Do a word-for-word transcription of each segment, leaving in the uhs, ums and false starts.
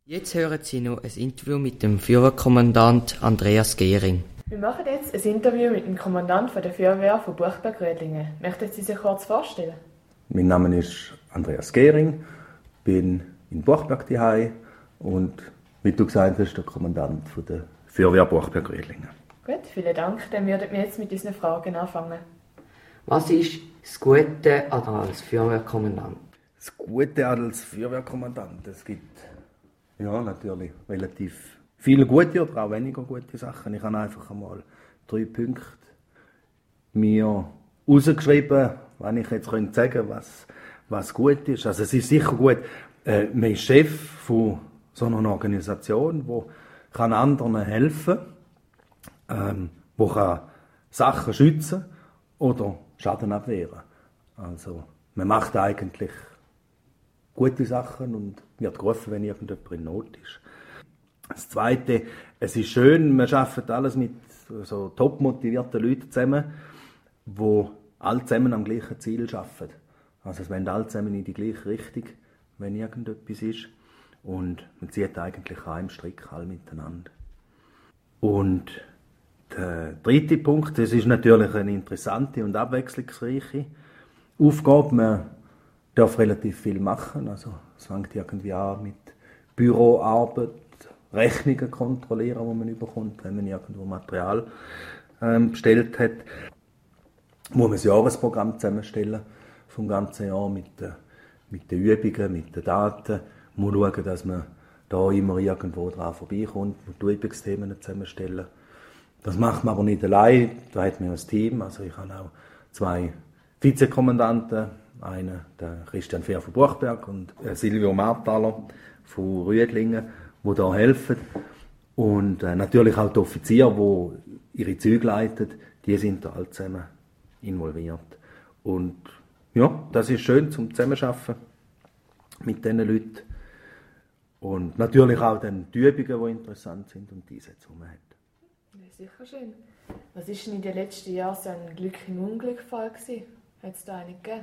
Jetzt hören Sie noch ein Interview mit dem Feuerwehrkommandant Andreas Gehring. Wir machen jetzt ein Interview mit dem Kommandant der Feuerwehr von Buchberg-Rödlingen. Möchten Sie sich kurz vorstellen? Mein Name ist Andreas Gehring, bin in Buchberg daheim und wie du gesagt hast, der Kommandant der Feuerwehr Buchberg-Rödlingen. Gut, vielen Dank. Dann würden wir jetzt mit unseren Fragen anfangen. Was ist das Gute als Feuerwehrkommandant? Das Gute als Feuerwehrkommandant, es gibt ja natürlich relativ viele gute oder auch weniger gute Sachen. Ich habe einfach einmal drei Punkte mir rausgeschrieben, wenn ich jetzt sagen könnte, was, was gut ist. Also es ist sicher gut, äh, man ist Chef von so einer Organisation, die kann anderen helfen, ähm, die kann Sachen schützen oder Schaden abwehren. Also man macht eigentlich gute Sachen und wird gerufen, wenn irgendjemand in Not ist. Das Zweite, es ist schön, wir arbeiten alles mit so top motivierten Leuten zusammen, die alle zusammen am gleichen Ziel arbeiten. Also es wollen alle zusammen in die gleiche Richtung, wenn irgendetwas ist. Und man zieht eigentlich an einem Strick alle miteinander. Und der dritte Punkt, das ist natürlich eine interessante und abwechslungsreiche Aufgabe. Man darf relativ viel machen. Also es fängt irgendwie an mit Büroarbeit, Rechnungen kontrollieren, die man bekommt, wenn man irgendwo Material ähm, bestellt hat. Muss man das Jahresprogramm zusammenstellen vom ganzen Jahr mit den, mit den Übungen, mit den Daten. Man muss schauen, dass man da immer irgendwo dran vorbeikommt und die Übungsthemen zusammenstellen. Das macht man aber nicht allein, da hat man ein Team. Also ich habe auch zwei Vizekommandanten, einen, der Christian Fehr von Buchberg und Silvio Marthaler von Rüdlingen, die da helfen. Und äh, natürlich auch die Offiziere, die ihre Züge leiten, die sind da alle zusammen involviert. Und ja, das ist schön zum Zusammenarbeiten mit diesen Leuten. Und natürlich auch dann die Übungen, die interessant sind und die Einsätze, die man hat. Ja, sicher schön. Was war denn in den letzten Jahren so ein Glück im Unglückfall gewesen? Hat es da einen gegeben?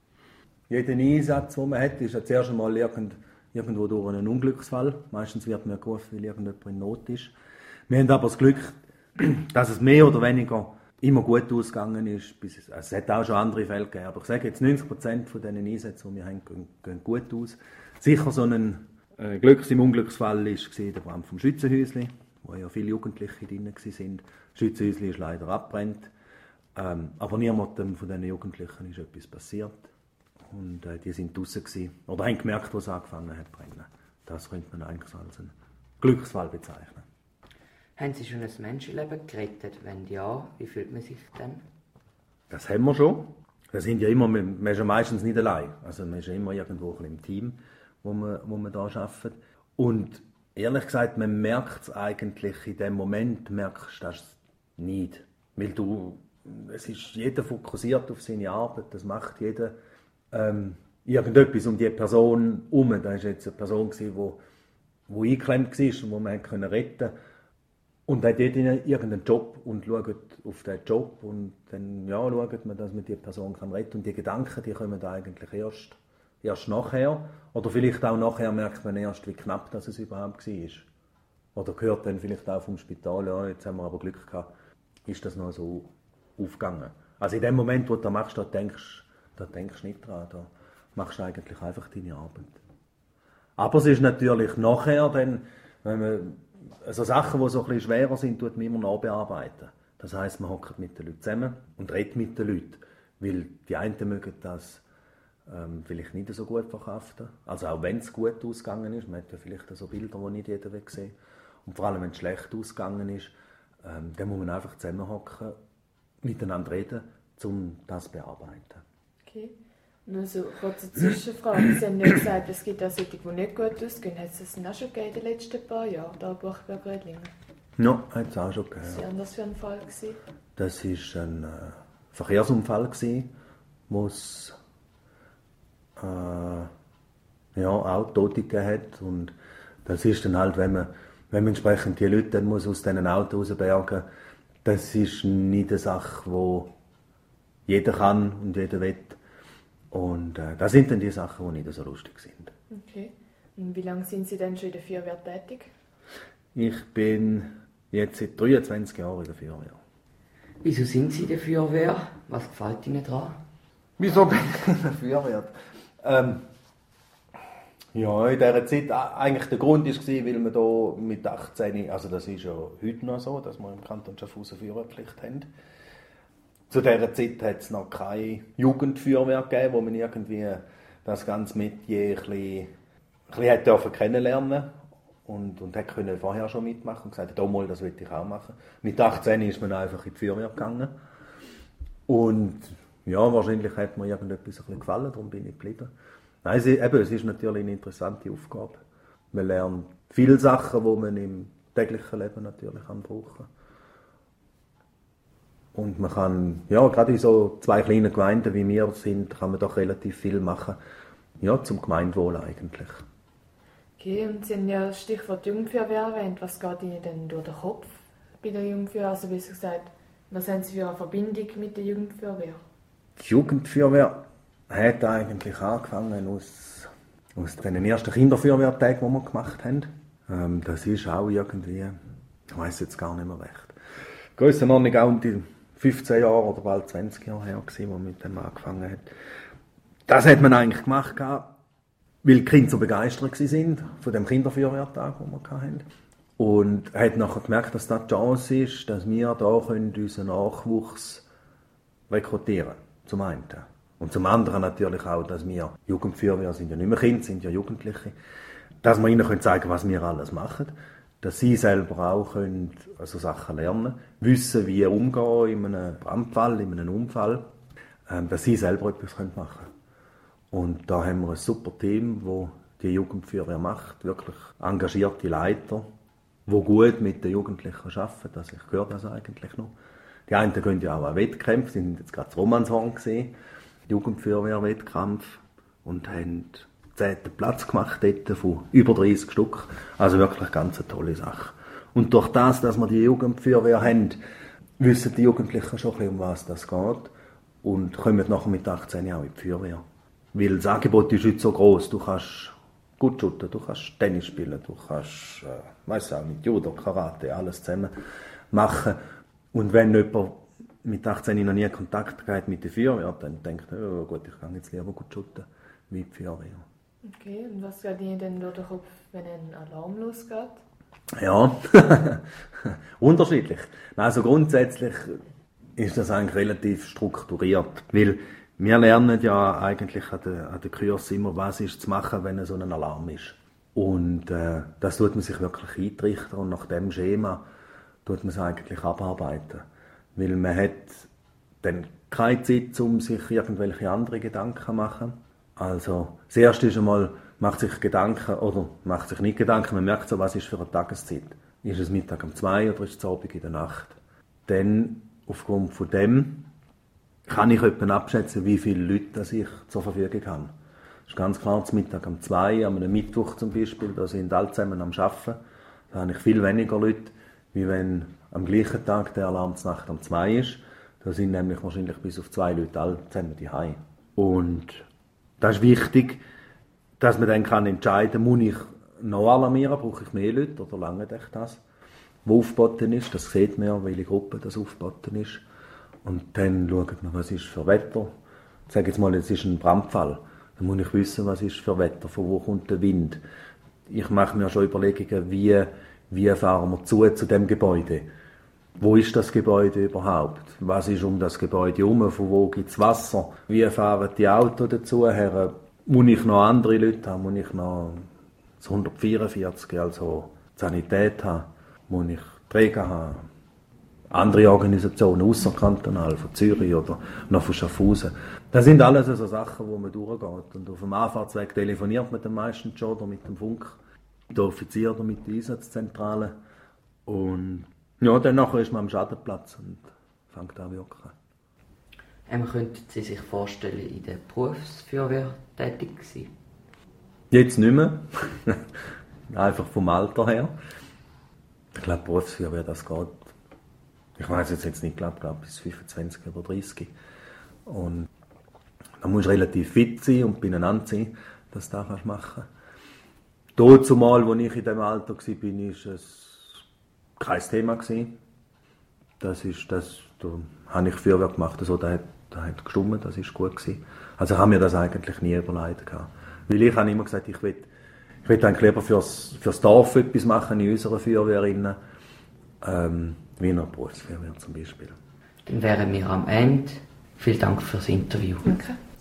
Jeder Einsatz, den man hat, ist ja zuerst einmal irgend, irgendwo durch einen Unglücksfall. Meistens wird man gerufen, weil irgendjemand in Not ist. Wir haben aber das Glück, dass es mehr oder weniger immer gut ausgegangen ist. Es hat auch schon andere Fälle gegeben, aber ich sage jetzt, neunzig Prozent von diesen Einsätzen, die wir haben, gehen, gehen gut aus. Sicher so ein äh, Glücks im Unglücksfall war der Brand vom Schützenhäusli, wo ja viele Jugendliche drin waren. Das Schützenhäusli ist leider abgebrannt. Ähm, aber niemandem von diesen Jugendlichen ist etwas passiert. Und äh, die sind draussen gewesen, oder haben gemerkt, was angefangen hat zu brennen. Das könnte man eigentlich als einen Glücksfall bezeichnen. Haben Sie schon ein Menschenleben gerettet? Wenn ja, wie fühlt man sich dann? Das haben wir schon. Wir sind ja immer, man ist ja meistens nicht allein. Also man ist ja immer irgendwo ein bisschen im Team, wo man, wo man da arbeitet. Und ehrlich gesagt, man merkt es eigentlich in dem Moment, merkst du das nicht. Weil du, es ist jeder fokussiert auf seine Arbeit, das macht jeder ähm, irgendetwas um die Person herum. Da war jetzt eine Person, die, die eingeklemmt war und die man retten konnte. Und hat jeder irgendeinen Job und schaut auf diesen Job und dann ja, schaut man, dass man die Person kann retten kann. Und die Gedanken, die kommen eigentlich erst, erst nachher. Oder vielleicht auch nachher merkt man erst, wie knapp das es überhaupt war. Oder hört dann vielleicht auch vom Spital, ja, jetzt haben wir aber Glück gehabt, ist das noch so aufgegangen. Also in dem Moment, wo du das machst, da denkst, da denkst du nicht dran, da machst du eigentlich einfach deine Arbeit. Aber es ist natürlich nachher dann, wenn man also Sachen, die so ein bisschen schwerer sind, tut man immer nachbearbeiten. Das heisst, man hockt mit den Leuten zusammen und redet mit den Leuten. Weil die einen mögen das ähm, vielleicht nicht so gut verkraften. Also auch wenn es gut ausgegangen ist. Man hat ja vielleicht so Bilder, die nicht jeder sehen will. Und vor allem, wenn es schlecht ausgegangen ist, ähm, dann muss man einfach zusammenhocken, miteinander reden, um das zu bearbeiten. Okay. Nur so eine kurze Zwischenfrage. Sie haben ja gesagt, es gibt auch solche, die nicht gut ausgehen. Hat es das auch schon gegeben in den letzten paar Jahren, da in Buchberg-Rödlingen? Ja, hat es auch schon gegeben. Was war das für ein Fall? Gewesen? Das war ein äh, Verkehrsunfall, wo es äh, ja, auch Tote gegeben hat. Und das ist dann halt, wenn man, wenn man entsprechend die Leute dann muss aus diesen Autos rausbergen muss, das ist nicht eine Sache, die jeder kann und jeder will. Und äh, das sind dann die Sachen, die nicht so lustig sind. Okay. Und wie lange sind Sie denn schon in der Feuerwehr tätig? Ich bin jetzt seit dreiundzwanzig Jahren in der Feuerwehr. Wieso sind Sie in der Feuerwehr? Was gefällt Ihnen daran? Wieso bin ich in der Feuerwehr? Ähm, ja, in dieser Zeit, eigentlich der Grund war, weil wir hier mit achtzehn, also das ist ja heute noch so, dass wir im Kanton Schaffhausen Feuerwehrpflicht haben. Zu dieser Zeit hat es noch keine Jugendfeuerwehr gegeben, wo man irgendwie das ganze Metier ein bisschen, ein bisschen hat dürfen kennenlernen und, und hat können vorher schon mitmachen und gesagt, oh mal, das will ich auch machen. Mit achtzehn ist man einfach in die Feuerwehr gegangen und ja, wahrscheinlich hat mir irgendetwas ein bisschen gefallen, darum bin ich geblieben. Nein, es, eben, es ist natürlich eine interessante Aufgabe. Man lernt viele Sachen, die man im täglichen Leben natürlich brauchen kann. Und man kann, ja, gerade in so zwei kleinen Gemeinden wie wir sind, kann man doch relativ viel machen, ja, zum Gemeinwohl eigentlich. Okay, und Sie haben ja das Stichwort Jugendfeuerwehr erwähnt. Was geht Ihnen denn durch den Kopf bei der Jugendfeuerwehr? Also wie gesagt, was haben Sie für eine Verbindung mit der Jugendfeuerwehr? Die Jugendfeuerwehr hat eigentlich angefangen aus, aus den ersten Kinderfeuerwehrtagen, die wir gemacht haben. Ähm, das ist auch irgendwie, ich weiss jetzt gar nicht mehr recht. Grössenordnung auch um die fünfzehn Jahre oder bald zwanzig Jahre her, als man mit dem angefangen hat. Das hat man eigentlich gemacht, weil die Kinder so begeistert waren von dem Kinderfeuerwehrtag, den wir hatten. Und hat nachher gemerkt, dass das die Chance ist, dass wir da unseren Nachwuchs rekrutieren können. Zum einen. Und zum anderen natürlich auch, dass wir Jugendfeuerwehr sind ja nicht mehr Kinder, sind ja Jugendliche, dass wir ihnen zeigen können, was wir alles machen, dass sie selber auch können, also Sachen lernen, wissen, wie umgehen in einem Brandfall, in einem Unfall, ähm, dass sie selber etwas machen können. Und da haben wir ein super Team, das die Jugendfeuerwehr macht, wirklich engagierte Leiter, die gut mit den Jugendlichen arbeiten, also ich höre das eigentlich noch. Die einen gehen ja auch an Wettkämpfe, sie sind jetzt gerade in Romanshorn gesehen, Jugendfeuerwehr-Wettkampf, und haben zehnten Platz gemacht dort von über dreißig Stück. Also wirklich ganz eine tolle Sache. Und durch das, dass wir die Jugendfeuerwehr haben, wissen die Jugendlichen schon ein bisschen, um was das geht und kommen nachher mit achtzehn Jahren in die Feuerwehr. Weil das Angebot ist heute so gross, du kannst gut shooten, du kannst Tennis spielen, du kannst, äh, weiss auch nicht, Judo, Karate, alles zusammen machen. Und wenn jemand mit achtzehn noch nie Kontakt hat mit der Feuerwehr, dann denkt er, oh gut, ich kann jetzt lieber gut shooten wie die Feuerwehr. Okay, und was geht Ihnen denn durch den Kopf, wenn ein Alarm losgeht? Ja, unterschiedlich. Also grundsätzlich ist das eigentlich relativ strukturiert, weil wir lernen ja eigentlich an den, an den Kursen immer, was ist zu machen, wenn so ein Alarm ist. Und äh, das tut man sich wirklich eintrichtern und nach dem Schema tut man es eigentlich abarbeiten. Weil man hat dann keine Zeit, um sich irgendwelche anderen Gedanken zu machen. Also das Erste ist einmal, macht sich Gedanken oder macht sich nicht Gedanken, man merkt so, was ist für eine Tageszeit. Ist es Mittag um zwei oder ist es Abend in der Nacht? Dann, aufgrund von dem, kann ich etwa abschätzen, wie viele Leute das ich zur Verfügung habe. Das ist ganz klar, zum Mittag um zwei, am Mittwoch zum Beispiel, da sind alle zusammen am Arbeiten. Da habe ich viel weniger Leute, wie wenn am gleichen Tag der Alarm zur Nacht um zwei ist. Da sind nämlich wahrscheinlich bis auf zwei Leute alle zusammen daheim. Und das ist wichtig, dass man dann kann entscheiden kann, muss ich noch alarmieren, brauche ich mehr Leute oder lange ich das, wo aufgeboten ist. Das sieht man ja, welche Gruppe das aufgeboten ist. Und dann schaut man, was ist für Wetter. Ich sage jetzt mal, es ist ein Brandfall. Dann muss ich wissen, was ist für Wetter, von wo kommt der Wind. Ich mache mir schon Überlegungen, wie, wie fahren wir zu, zu dem Gebäude. Wo ist das Gebäude überhaupt? Was ist um das Gebäude herum? Von wo gibt es Wasser? Wie fahren die Autos dazu her? Muss ich noch andere Leute haben? Muss ich noch das hundertvierundvierzig, also Sanität haben? Muss ich Träger haben? Andere Organisationen, ausserkantonal, von Zürich oder noch von Schaffhausen. Das sind alles so Sachen, wo man durchgeht. Und auf dem Anfahrtsweg telefoniert man dann meistens schon oder mit dem Funk, mit der Offizier oder mit der Einsatzzentrale. Und ja, dann nachher ist man am Schadenplatz und fängt an wirken. Ähm, könnten Sie sich vorstellen, in der Berufsfeuerwehr tätig zu sein? Jetzt nicht mehr. Einfach vom Alter her. Ich glaube, Berufsfeuerwehr, das geht. Ich weiß jetzt, jetzt nicht, glaube glaub, bis fünfundzwanzig oder dreißig. Und da musst du relativ fit sein und beieinander sein, dass du das machen kannst. Dazumal, als ich in diesem Alter war, war es kein Thema. Das ist das, da habe ich Feuerwerk gemacht, also das hat, das hat gestimmt, das war gut gewesen. Also ich habe mir das eigentlich nie überlegt. Weil ich habe immer gesagt, ich will, ich will eigentlich lieber fürs, fürs Dorf etwas machen in unserer Feuerwehr, ähm, wie in einer Berufsfeuerwehr zum Beispiel. Dann wären wir am Ende. Vielen Dank fürs Interview. Danke.